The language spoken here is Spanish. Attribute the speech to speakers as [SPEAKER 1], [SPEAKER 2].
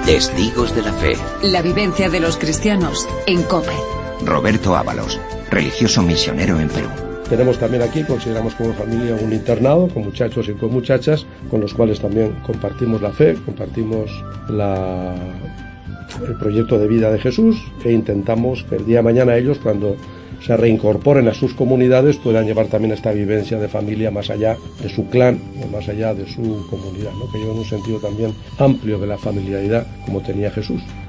[SPEAKER 1] Testigos de la Fe.
[SPEAKER 2] La vivencia de los cristianos en COPE.
[SPEAKER 1] Roberto Ábalos, religioso misionero en Perú.
[SPEAKER 3] Tenemos también aquí, consideramos como familia, un internado con muchachos y con muchachas, con los cuales también compartimos la fe, compartimos el proyecto de vida de Jesús e intentamos que el día de mañana ellos, cuando se reincorporen a sus comunidades, puedan llevar también esta vivencia de familia más allá de su clan o más allá de su comunidad, ¿no? Que lleva un sentido también amplio de la familiaridad como tenía Jesús.